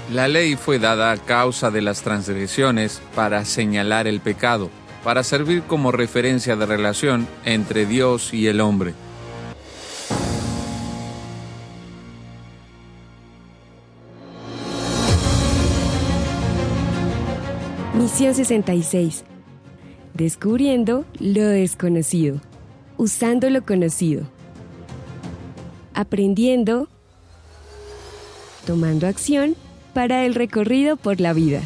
La ley fue dada a causa de las transgresiones para señalar el pecado, para servir como referencia de relación entre Dios y el hombre. Misión 66. Descubriendo lo desconocido, usando lo conocido, aprendiendo, tomando acción para el recorrido por la vida.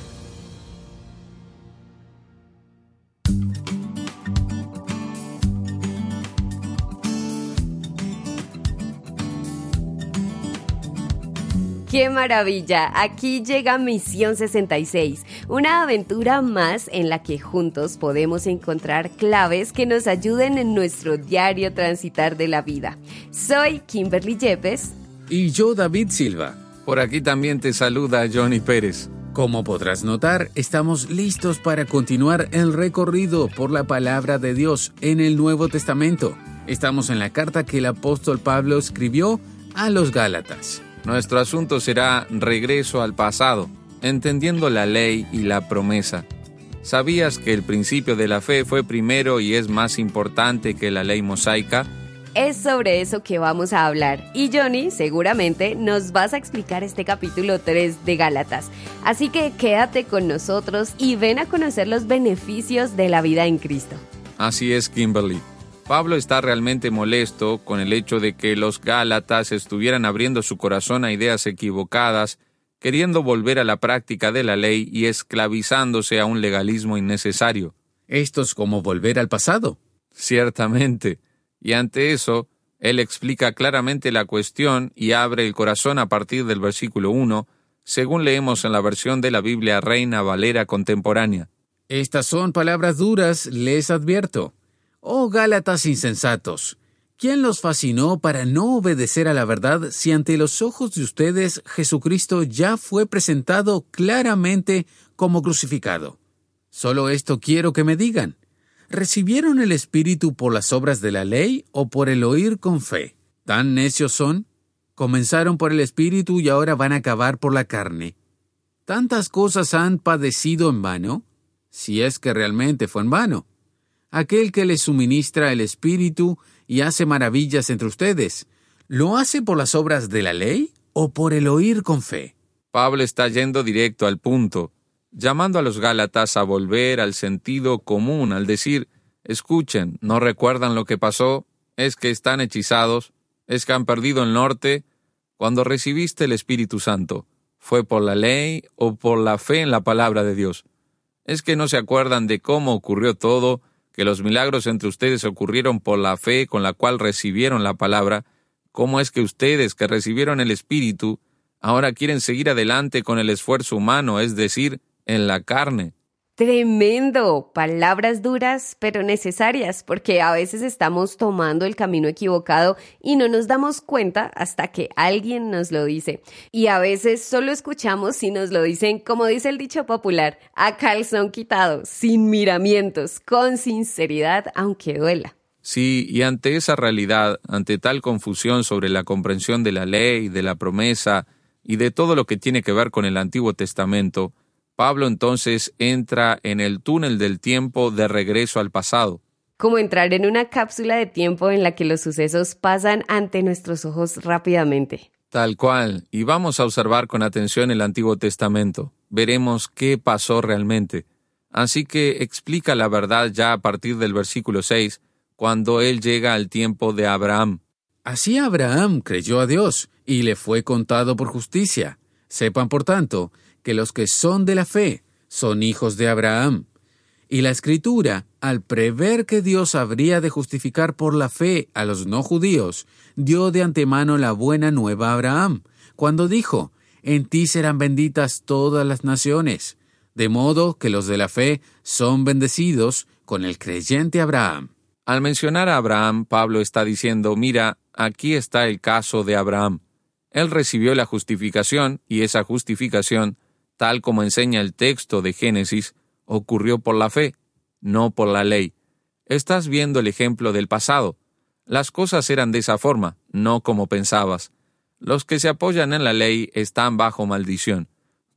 ¡Qué maravilla! Aquí llega Misión 66, una aventura más en la que juntos podemos encontrar claves que nos ayuden en nuestro diario transitar de la vida. Soy Kimberly Yepes. Y yo, David Silva. Por aquí también te saluda Johnny Pérez. Como podrás notar, estamos listos para continuar el recorrido por la palabra de Dios en el Nuevo Testamento. Estamos en la carta que el apóstol Pablo escribió a los Gálatas. Nuestro asunto será regreso al pasado, entendiendo la ley y la promesa. ¿Sabías que el principio de la fe fue primero y es más importante que la ley mosaica? Es sobre eso que vamos a hablar. Y Johnny, seguramente nos vas a explicar este capítulo 3 de Gálatas. Así que quédate con nosotros y ven a conocer los beneficios de la vida en Cristo. Así es, Kimberly. Pablo está realmente molesto con el hecho de que los Gálatas estuvieran abriendo su corazón a ideas equivocadas, queriendo volver a la práctica de la ley y esclavizándose a un legalismo innecesario. Esto es como volver al pasado. Ciertamente. Y ante eso, él explica claramente la cuestión y abre el corazón a partir del versículo 1, según leemos en la versión de la Biblia Reina Valera contemporánea. Estas son palabras duras, les advierto. Oh Gálatas insensatos, ¿quién los fascinó para no obedecer a la verdad si ante los ojos de ustedes Jesucristo ya fue presentado claramente como crucificado? Solo esto quiero que me digan. ¿Recibieron el Espíritu por las obras de la ley o por el oír con fe? ¿Tan necios son? Comenzaron por el Espíritu y ahora van a acabar por la carne. ¿Tantas cosas han padecido en vano? Si es que realmente fue en vano. Aquel que les suministra el Espíritu y hace maravillas entre ustedes, ¿lo hace por las obras de la ley o por el oír con fe? Pablo está yendo directo al punto, llamando a los Gálatas a volver al sentido común al decir, escuchen, ¿no recuerdan lo que pasó? ¿Es que están hechizados? ¿Es que han perdido el norte? Cuando recibiste el Espíritu Santo, ¿fue por la ley o por la fe en la palabra de Dios? ¿Es que no se acuerdan de cómo ocurrió todo, que los milagros entre ustedes ocurrieron por la fe con la cual recibieron la palabra? ¿Cómo es que ustedes que recibieron el Espíritu ahora quieren seguir adelante con el esfuerzo humano, es decir, en la carne? ¡Tremendo! Palabras duras, pero necesarias, porque a veces estamos tomando el camino equivocado y no nos damos cuenta hasta que alguien nos lo dice. Y a veces solo escuchamos si nos lo dicen, como dice el dicho popular, a calzón quitado, sin miramientos, con sinceridad, aunque duela. Sí, y ante esa realidad, ante tal confusión sobre la comprensión de la ley, de la promesa y de todo lo que tiene que ver con el Antiguo Testamento, Pablo entonces entra en el túnel del tiempo de regreso al pasado. Como entrar en una cápsula de tiempo en la que los sucesos pasan ante nuestros ojos rápidamente. Tal cual, y vamos a observar con atención el Antiguo Testamento. Veremos qué pasó realmente. Así que explica la verdad ya a partir del versículo 6, cuando él llega al tiempo de Abraham. Así Abraham creyó a Dios, y le fue contado por justicia. Sepan, por tanto, que los que son de la fe son hijos de Abraham. Y la Escritura, al prever que Dios habría de justificar por la fe a los no judíos, dio de antemano la buena nueva a Abraham, cuando dijo, en ti serán benditas todas las naciones, de modo que los de la fe son bendecidos con el creyente Abraham. Al mencionar a Abraham, Pablo está diciendo, mira, aquí está el caso de Abraham. Él recibió la justificación, y esa justificación, tal como enseña el texto de Génesis, ocurrió por la fe, no por la ley. Estás viendo el ejemplo del pasado. Las cosas eran de esa forma, no como pensabas. Los que se apoyan en la ley están bajo maldición.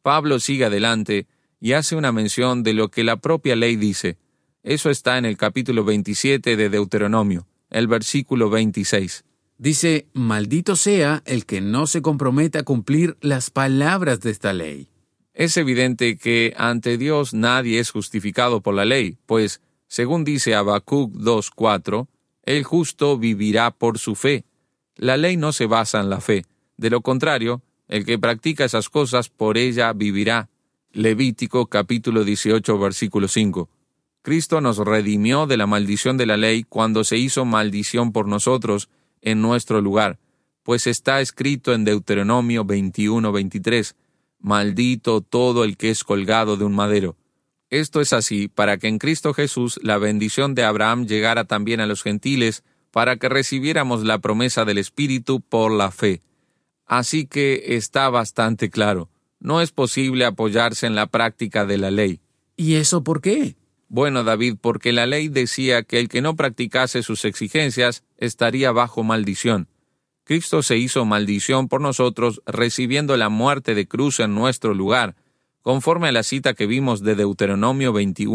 Pablo sigue adelante y hace una mención de lo que la propia ley dice. Eso está en el capítulo 27 de Deuteronomio, el versículo 26. Dice, maldito sea el que no se comprometa a cumplir las palabras de esta ley. Es evidente que ante Dios nadie es justificado por la ley, pues, según dice Habacuc 2:4, el justo vivirá por su fe. La ley no se basa en la fe. De lo contrario, el que practica esas cosas por ella vivirá. Levítico capítulo 18, versículo 5. Cristo nos redimió de la maldición de la ley cuando se hizo maldición por nosotros en nuestro lugar, pues está escrito en Deuteronomio 21:23, maldito todo el que es colgado de un madero. Esto es así para que en Cristo Jesús la bendición de Abraham llegara también a los gentiles, para que recibiéramos la promesa del Espíritu por la fe. Así que está bastante claro, no es posible apoyarse en la práctica de la ley. ¿Y eso por qué? Bueno, David, porque la ley decía que el que no practicase sus exigencias estaría bajo maldición. Cristo se hizo maldición por nosotros, recibiendo la muerte de cruz en nuestro lugar, conforme a la cita que vimos de Deuteronomio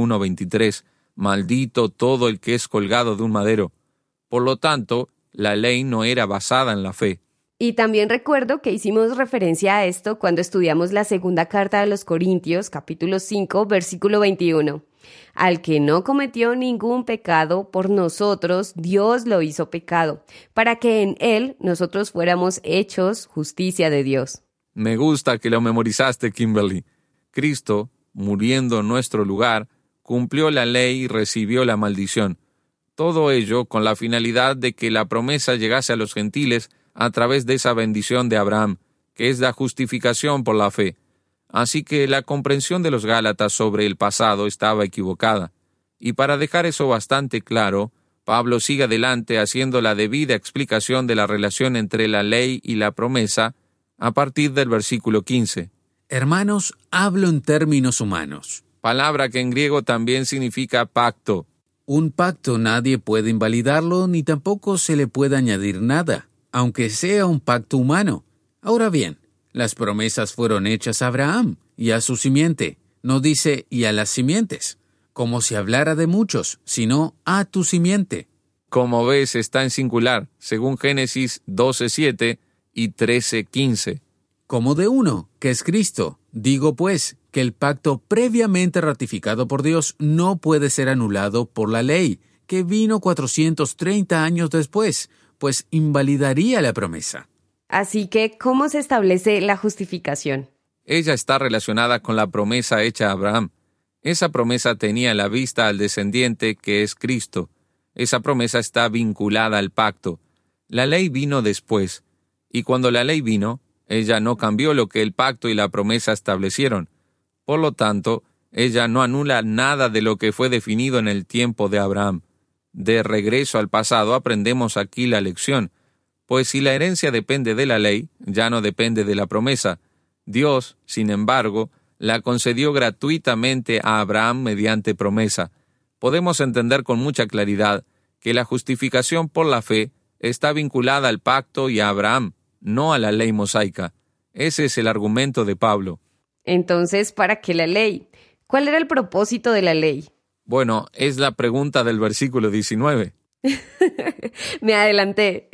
21:23, maldito todo el que es colgado de un madero. Por lo tanto, la ley no era basada en la fe. Y también recuerdo que hicimos referencia a esto cuando estudiamos la segunda carta de los Corintios, capítulo 5, versículo 21. Al que no cometió ningún pecado, por nosotros Dios lo hizo pecado, para que en él nosotros fuéramos hechos justicia de Dios. Me gusta que lo memorizaste, Kimberly. Cristo, muriendo en nuestro lugar, cumplió la ley y recibió la maldición. Todo ello con la finalidad de que la promesa llegase a los gentiles a través de esa bendición de Abraham, que es la justificación por la fe. Así que la comprensión de los Gálatas sobre el pasado estaba equivocada. Y para dejar eso bastante claro, Pablo sigue adelante haciendo la debida explicación de la relación entre la ley y la promesa a partir del versículo 15. Hermanos, hablo en términos humanos. Palabra que en griego también significa pacto. Un pacto nadie puede invalidarlo ni tampoco se le puede añadir nada, aunque sea un pacto humano. Ahora bien, las promesas fueron hechas a Abraham y a su simiente. No dice y a las simientes, como si hablara de muchos, sino a tu simiente. Como ves, está en singular, según Génesis 12:7 y 13:15. Como de uno, que es Cristo. Digo pues, que el pacto previamente ratificado por Dios no puede ser anulado por la ley, que vino 430 años después, pues invalidaría la promesa. Así que, ¿cómo se establece la justificación? Ella está relacionada con la promesa hecha a Abraham. Esa promesa tenía a la vista al descendiente que es Cristo. Esa promesa está vinculada al pacto. La ley vino después, y cuando la ley vino, ella no cambió lo que el pacto y la promesa establecieron. Por lo tanto, ella no anula nada de lo que fue definido en el tiempo de Abraham. De regreso al pasado aprendemos aquí la lección, pues si la herencia depende de la ley, ya no depende de la promesa. Dios, sin embargo, la concedió gratuitamente a Abraham mediante promesa. Podemos entender con mucha claridad que la justificación por la fe está vinculada al pacto y a Abraham, no a la ley mosaica. Ese es el argumento de Pablo. Entonces, ¿para qué la ley? ¿Cuál era el propósito de la ley? Bueno, es la pregunta del versículo 19. Me adelanté.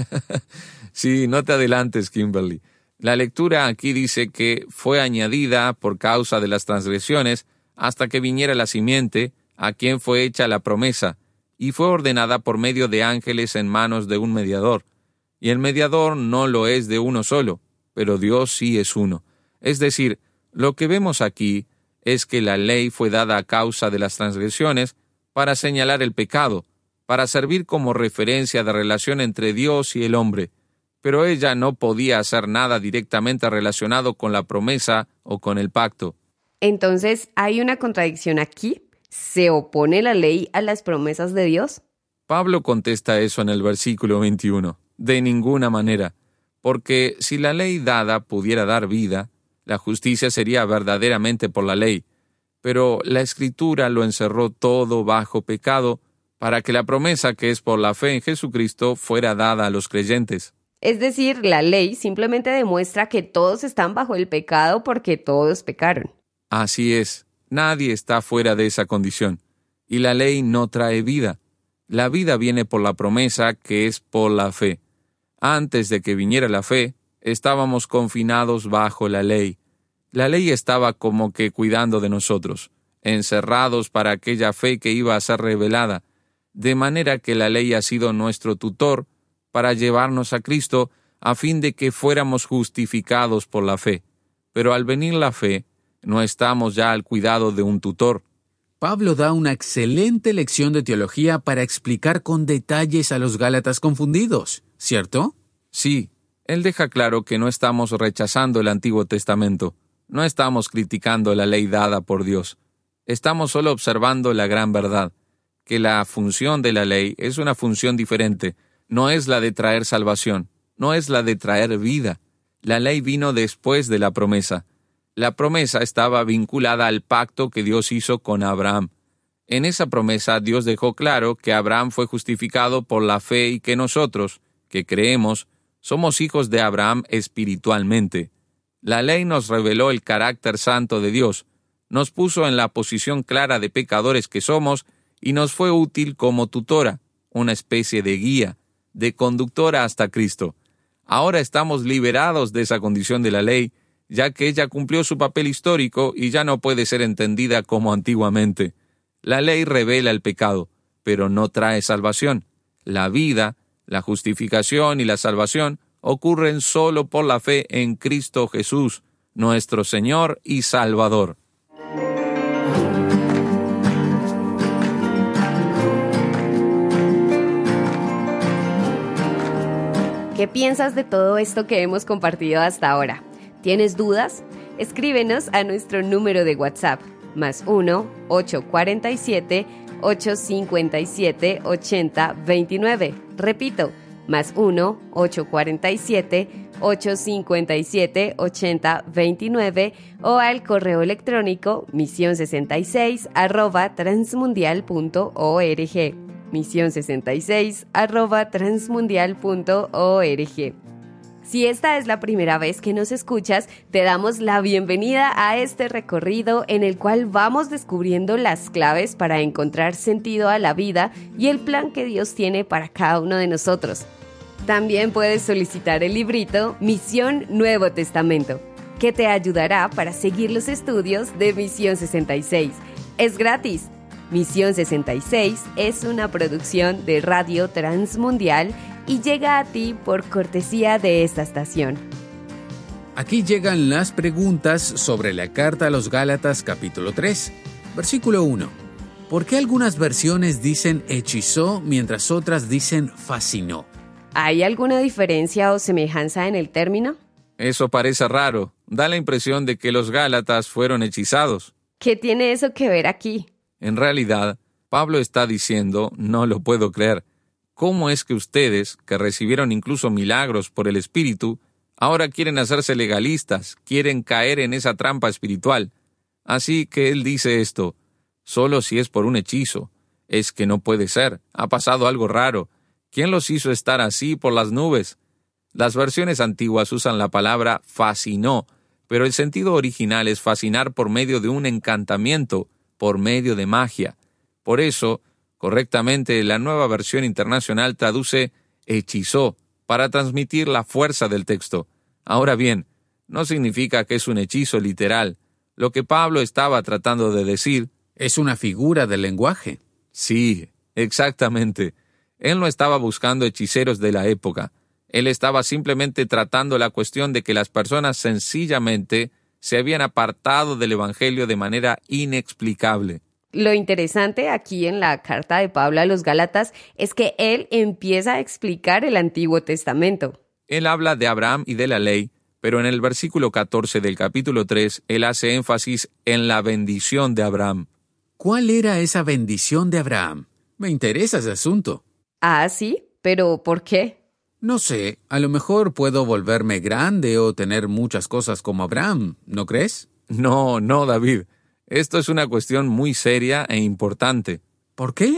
Sí, no te adelantes, Kimberly. La lectura aquí dice que fue añadida por causa de las transgresiones hasta que viniera la simiente, a quien fue hecha la promesa, y fue ordenada por medio de ángeles en manos de un mediador. Y el mediador no lo es de uno solo, pero Dios sí es uno. Es decir, lo que vemos aquí es que la ley fue dada a causa de las transgresiones para señalar el pecado, para servir como referencia de relación entre Dios y el hombre, pero ella no podía hacer nada directamente relacionado con la promesa o con el pacto. Entonces, ¿hay una contradicción aquí? ¿Se opone la ley a las promesas de Dios? Pablo contesta eso en el versículo 21. De ninguna manera, porque si la ley dada pudiera dar vida, la justicia sería verdaderamente por la ley, pero la Escritura lo encerró todo bajo pecado, para que la promesa que es por la fe en Jesucristo fuera dada a los creyentes. Es decir, la ley simplemente demuestra que todos están bajo el pecado porque todos pecaron. Así es, nadie está fuera de esa condición. Y la ley no trae vida. La vida viene por la promesa, que es por la fe. Antes de que viniera la fe, estábamos confinados bajo la ley. La ley estaba como que cuidando de nosotros, encerrados para aquella fe que iba a ser revelada, de manera que la ley ha sido nuestro tutor para llevarnos a Cristo a fin de que fuéramos justificados por la fe. Pero al venir la fe, no estamos ya al cuidado de un tutor. Pablo da una excelente lección de teología para explicar con detalles a los gálatas confundidos, ¿cierto? Sí, él deja claro que no estamos rechazando el Antiguo Testamento, no estamos criticando la ley dada por Dios. Estamos solo observando la gran verdad, que la función de la ley es una función diferente, no es la de traer salvación, no es la de traer vida. La ley vino después de la promesa. La promesa estaba vinculada al pacto que Dios hizo con Abraham. En esa promesa Dios dejó claro que Abraham fue justificado por la fe y que nosotros, que creemos, somos hijos de Abraham espiritualmente. La ley nos reveló el carácter santo de Dios, nos puso en la posición clara de pecadores que somos y nos fue útil como tutora, una especie de guía, de conductora hasta Cristo. Ahora estamos liberados de esa condición de la ley, ya que ella cumplió su papel histórico y ya no puede ser entendida como antiguamente. La ley revela el pecado, pero no trae salvación. La vida, la justificación y la salvación ocurren solo por la fe en Cristo Jesús, nuestro Señor y Salvador. ¿Qué piensas de todo esto que hemos compartido hasta ahora? ¿Tienes dudas? Escríbenos a nuestro número de WhatsApp, +1 847 857 8029. Repito, +1 847 857 8029 o al correo electrónico mision66@transmundial.org. mision66@transmundial.org. Si esta es la primera vez que nos escuchas, te damos la bienvenida a este recorrido en el cual vamos descubriendo las claves para encontrar sentido a la vida y el plan que Dios tiene para cada uno de nosotros. También puedes solicitar el librito Misión Nuevo Testamento, que te ayudará para seguir los estudios de Misión 66. Es gratis. Misión 66 es una producción de Radio Transmundial y llega a ti por cortesía de esta estación. Aquí llegan las preguntas sobre la carta a los Gálatas capítulo 3, versículo 1. ¿Por qué algunas versiones dicen hechizó mientras otras dicen fascinó? ¿Hay alguna diferencia o semejanza en el término? Eso parece raro. Da la impresión de que los Gálatas fueron hechizados. ¿Qué tiene eso que ver aquí? En realidad, Pablo está diciendo, no lo puedo creer, ¿cómo es que ustedes, que recibieron incluso milagros por el Espíritu, ahora quieren hacerse legalistas, quieren caer en esa trampa espiritual? Así que él dice esto, solo si es por un hechizo. Es que no puede ser, ha pasado algo raro. ¿Quién los hizo estar así por las nubes? Las versiones antiguas usan la palabra fascinó, pero el sentido original es fascinar por medio de un encantamiento, por medio de magia. Por eso, correctamente, la nueva versión internacional traduce hechizó para transmitir la fuerza del texto. Ahora bien, no significa que es un hechizo literal. Lo que Pablo estaba tratando de decir es una figura del lenguaje. Sí, exactamente. Él no estaba buscando hechiceros de la época. Él estaba simplemente tratando la cuestión de que las personas sencillamente se habían apartado del Evangelio de manera inexplicable. Lo interesante aquí en la carta de Pablo a los Gálatas es que él empieza a explicar el Antiguo Testamento. Él habla de Abraham y de la ley, pero en el versículo 14 del capítulo 3, él hace énfasis en la bendición de Abraham. ¿Cuál era esa bendición de Abraham? Me interesa ese asunto. Ah, sí, pero ¿por qué? No sé, a lo mejor puedo volverme grande o tener muchas cosas como Abraham, ¿no crees? No, David. Esto es una cuestión muy seria e importante. ¿Por qué?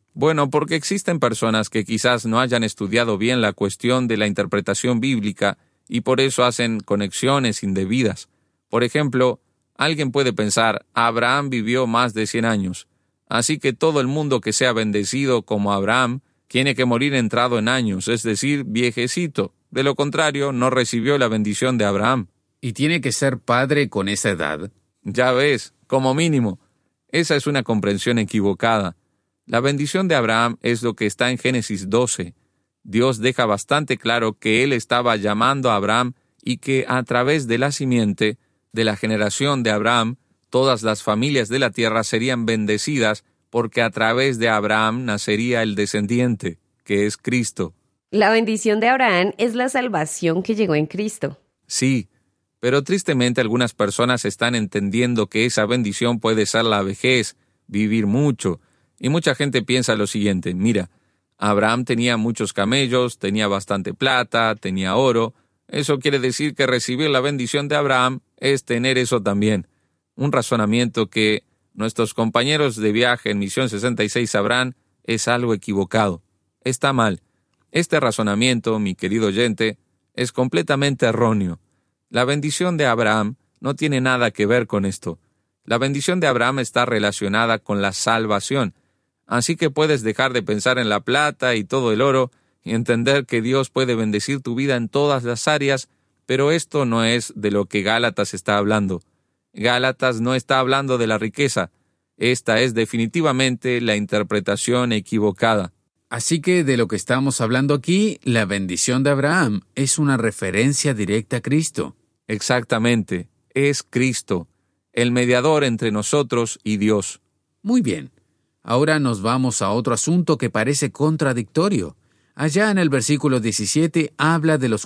Bueno, porque existen personas que quizás no hayan estudiado bien la cuestión de la interpretación bíblica y por eso hacen conexiones indebidas. Por ejemplo, alguien puede pensar, Abraham vivió más de 100 años, así que todo el mundo que sea bendecido como Abraham tiene que morir entrado en años, es decir, viejecito. De lo contrario, no recibió la bendición de Abraham. ¿Y tiene que ser padre con esa edad? Ya ves, como mínimo. Esa es una comprensión equivocada. La bendición de Abraham es lo que está en Génesis 12. Dios deja bastante claro que Él estaba llamando a Abraham y que a través de la simiente, de la generación de Abraham, todas las familias de la tierra serían bendecidas porque a través de Abraham nacería el descendiente, que es Cristo. La bendición de Abraham es la salvación que llegó en Cristo. Sí, pero tristemente algunas personas están entendiendo que esa bendición puede ser la vejez, vivir mucho, y mucha gente piensa lo siguiente, mira, Abraham tenía muchos camellos, tenía bastante plata, tenía oro, eso quiere decir que recibir la bendición de Abraham es tener eso también. Un razonamiento que nuestros compañeros de viaje en Misión 66 sabrán es algo equivocado. Está mal. Este razonamiento, mi querido oyente, es completamente erróneo. La bendición de Abraham no tiene nada que ver con esto. La bendición de Abraham está relacionada con la salvación. Así que puedes dejar de pensar en la plata y todo el oro y entender que Dios puede bendecir tu vida en todas las áreas, pero esto no es de lo que Gálatas está hablando. Gálatas no está hablando de la riqueza. Esta es definitivamente la interpretación equivocada. Así que de lo que estamos hablando aquí, la bendición de Abraham es una referencia directa a Cristo. Exactamente, es Cristo, el mediador entre nosotros y Dios. Muy bien. Ahora nos vamos a otro asunto que parece contradictorio. Allá en el versículo 17 habla de los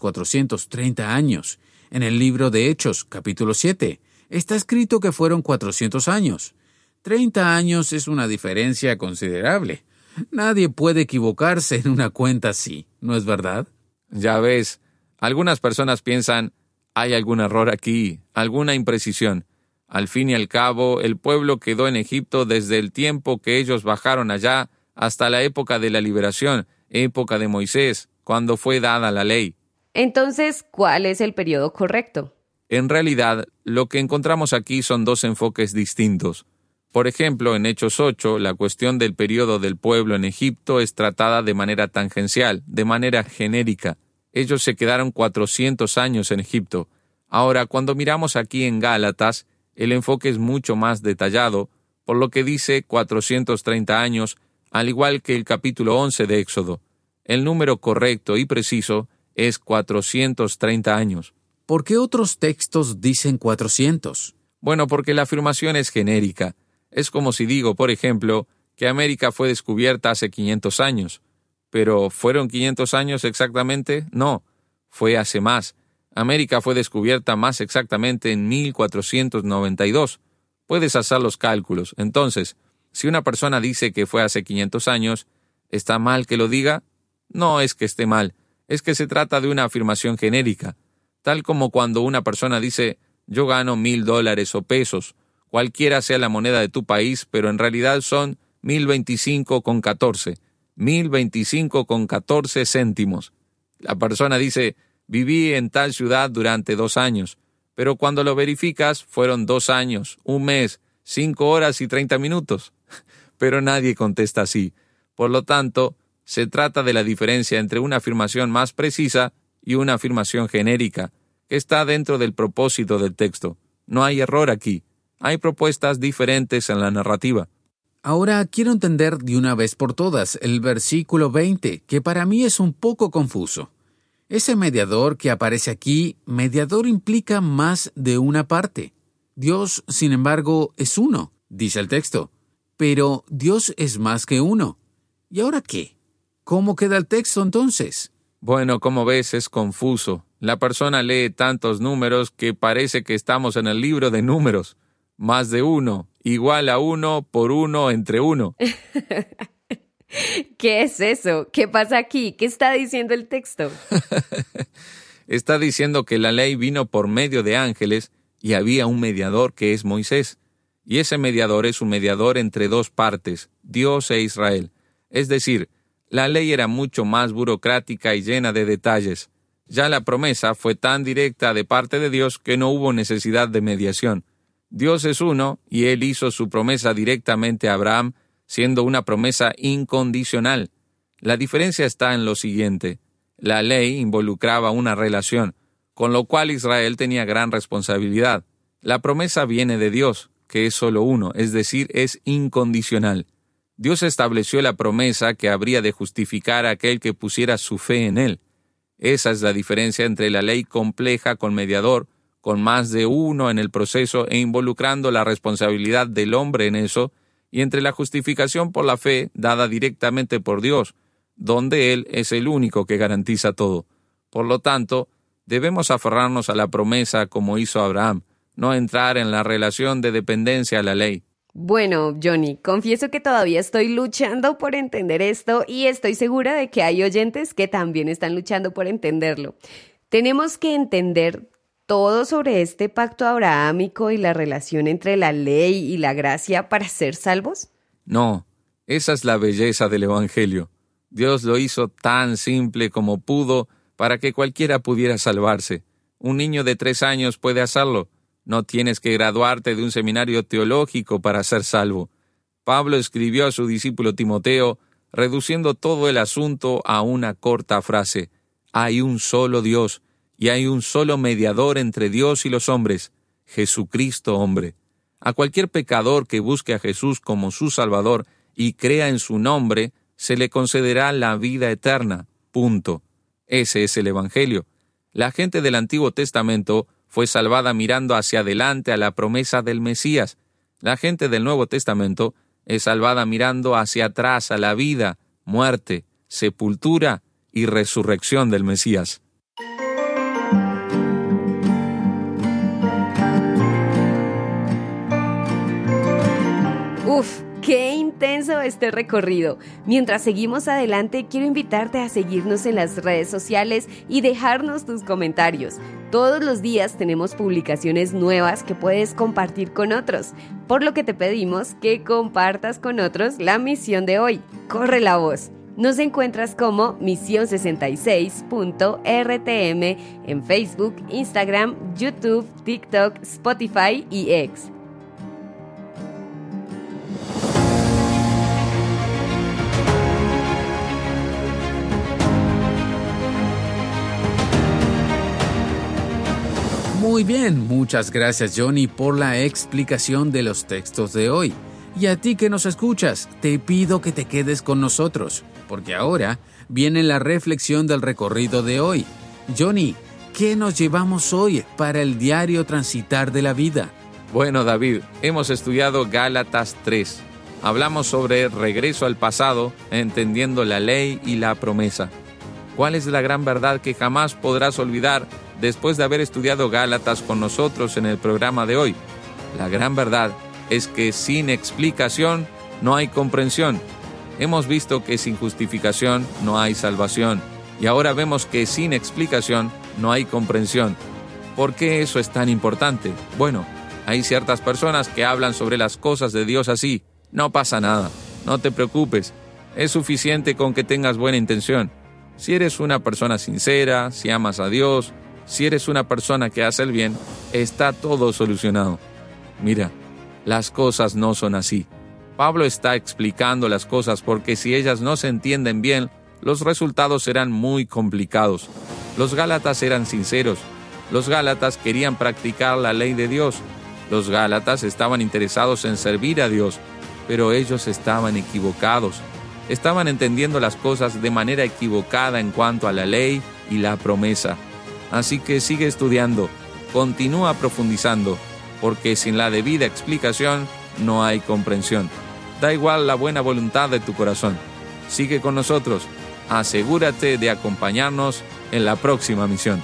430 años. En el libro de Hechos, capítulo 7, está escrito que fueron 400 años. 30 años es una diferencia considerable. Nadie puede equivocarse en una cuenta así, ¿no es verdad? Ya ves, algunas personas piensan, hay algún error aquí, alguna imprecisión. Al fin y al cabo, el pueblo quedó en Egipto desde el tiempo que ellos bajaron allá hasta la época de la liberación, época de Moisés, cuando fue dada la ley. Entonces, ¿cuál es el periodo correcto? En realidad, lo que encontramos aquí son dos enfoques distintos. Por ejemplo, en Hechos 8, la cuestión del periodo del pueblo en Egipto es tratada de manera tangencial, de manera genérica. Ellos se quedaron 400 años en Egipto. Ahora, cuando miramos aquí en Gálatas, el enfoque es mucho más detallado, por lo que dice 430 años, al igual que el capítulo 11 de Éxodo. El número correcto y preciso es 430 años. ¿Por qué otros textos dicen 400? Bueno, porque la afirmación es genérica. Es como si digo, por ejemplo, que América fue descubierta hace 500 años. ¿Pero fueron 500 años exactamente? No, fue hace más. América fue descubierta más exactamente en 1492. Puedes hacer los cálculos. Entonces, si una persona dice que fue hace 500 años, ¿está mal que lo diga? No es que esté mal, es que se trata de una afirmación genérica. Tal como cuando una persona dice, yo gano $1,000 o pesos, cualquiera sea la moneda de tu país, pero en realidad son 1,025,14. 1,025,14 céntimos. La persona dice, viví en tal ciudad durante 2 años, pero cuando lo verificas fueron 2 años, 1 mes, 5 horas y 30 minutos. Pero nadie contesta así. Por lo tanto, se trata de la diferencia entre una afirmación más precisa y una afirmación genérica, que está dentro del propósito del texto. No hay error aquí. Hay propuestas diferentes en la narrativa. Ahora quiero entender de una vez por todas el versículo 20, que para mí es un poco confuso. Ese mediador que aparece aquí, mediador implica más de una parte. Dios, sin embargo, es uno, dice el texto. Pero Dios es más que uno. ¿Y ahora qué? ¿Cómo queda el texto entonces? Bueno, como ves, es confuso. La persona lee tantos números que parece que estamos en el libro de números. Más de uno, igual a 1 por 1 entre 1. ¿Qué es eso? ¿Qué pasa aquí? ¿Qué está diciendo el texto? Está diciendo que la ley vino por medio de ángeles y había un mediador que es Moisés. Y ese mediador es un mediador entre 2 partes, Dios e Israel. Es decir, la ley era mucho más burocrática y llena de detalles. Ya la promesa fue tan directa de parte de Dios que no hubo necesidad de mediación. Dios es uno y Él hizo su promesa directamente a Abraham, siendo una promesa incondicional. La diferencia está en lo siguiente. La ley involucraba una relación, con lo cual Israel tenía gran responsabilidad. La promesa viene de Dios, que es solo uno, es decir, es incondicional. Dios estableció la promesa que habría de justificar a aquel que pusiera su fe en Él. Esa es la diferencia entre la ley compleja con mediador, con más de uno en el proceso e involucrando la responsabilidad del hombre en eso, y entre la justificación por la fe dada directamente por Dios, donde Él es el único que garantiza todo. Por lo tanto, debemos aferrarnos a la promesa como hizo Abraham, no entrar en la relación de dependencia a la ley. Bueno, Johnny, confieso que todavía estoy luchando por entender esto y estoy segura de que hay oyentes que también están luchando por entenderlo. Tenemos que entender todo sobre este pacto abrahámico y la relación entre la ley y la gracia para ser salvos. No, esa es la belleza del Evangelio. Dios lo hizo tan simple como pudo para que cualquiera pudiera salvarse. Un niño de 3 años puede hacerlo. No tienes que graduarte de un seminario teológico para ser salvo. Pablo escribió a su discípulo Timoteo, reduciendo todo el asunto a una corta frase. Hay un solo Dios, y hay un solo mediador entre Dios y los hombres, Jesucristo hombre. A cualquier pecador que busque a Jesús como su Salvador y crea en su nombre, se le concederá la vida eterna. Punto. Ese es el Evangelio. La gente del Antiguo Testamento fue salvada mirando hacia adelante a la promesa del Mesías. La gente del Nuevo Testamento es salvada mirando hacia atrás a la vida, muerte, sepultura y resurrección del Mesías. ¡Uf! ¡Qué intenso este recorrido! Mientras seguimos adelante, quiero invitarte a seguirnos en las redes sociales y dejarnos tus comentarios. Todos los días tenemos publicaciones nuevas que puedes compartir con otros, por lo que te pedimos que compartas con otros la misión de hoy. ¡Corre la voz! Nos encuentras como Misión66.rtm en Facebook, Instagram, YouTube, TikTok, Spotify y X. Muy bien, muchas gracias Johnny por la explicación de los textos de hoy. Y a ti que nos escuchas, te pido que te quedes con nosotros, porque ahora viene la reflexión del recorrido de hoy. Johnny, ¿qué nos llevamos hoy para el diario transitar de la vida? Bueno, David, hemos estudiado Gálatas 3. Hablamos sobre regreso al pasado, entendiendo la ley y la promesa. ¿Cuál es la gran verdad que jamás podrás olvidar después de haber estudiado Gálatas con nosotros en el programa de hoy? La gran verdad es que sin explicación no hay comprensión. Hemos visto que sin justificación no hay salvación. Y ahora vemos que sin explicación no hay comprensión. ¿Por qué eso es tan importante? Bueno, hay ciertas personas que hablan sobre las cosas de Dios así. No pasa nada. No te preocupes. Es suficiente con que tengas buena intención. Si eres una persona sincera, si amas a Dios, si eres una persona que hace el bien, está todo solucionado. Mira, las cosas no son así. Pablo está explicando las cosas porque si ellas no se entienden bien, los resultados serán muy complicados. Los Gálatas eran sinceros. Los Gálatas querían practicar la ley de Dios. Los Gálatas estaban interesados en servir a Dios, pero ellos estaban equivocados. Estaban entendiendo las cosas de manera equivocada en cuanto a la ley y la promesa. Así que sigue estudiando, continúa profundizando, porque sin la debida explicación no hay comprensión. Da igual la buena voluntad de tu corazón. Sigue con nosotros. Asegúrate de acompañarnos en la próxima misión.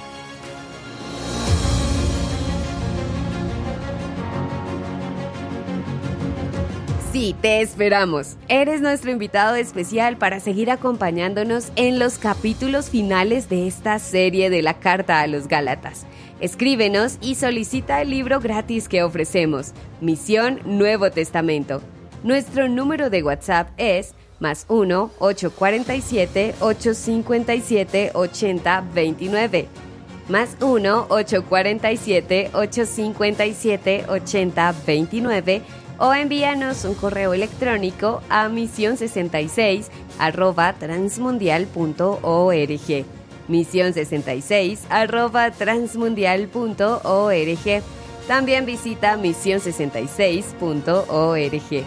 Sí, te esperamos. Eres nuestro invitado especial para seguir acompañándonos en los capítulos finales de esta serie de la Carta a los Gálatas. Escríbenos y solicita el libro gratis que ofrecemos, Misión Nuevo Testamento. Nuestro número de WhatsApp es Más 1-847-857-8029. Más 1-847-857-8029 o envíanos un correo electrónico a misión66@transmundial.org. misión66@transmundial.org. También visita misión66.org.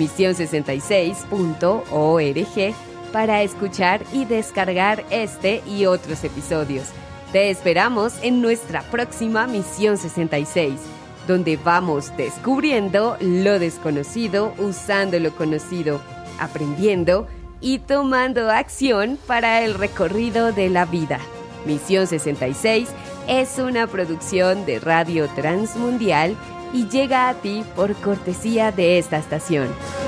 misión66.org para escuchar y descargar este y otros episodios. Te esperamos en nuestra próxima Misión 66, donde vamos descubriendo lo desconocido usando lo conocido, aprendiendo y tomando acción para el recorrido de la vida. Misión 66 es una producción de Radio Transmundial y llega a ti por cortesía de esta estación.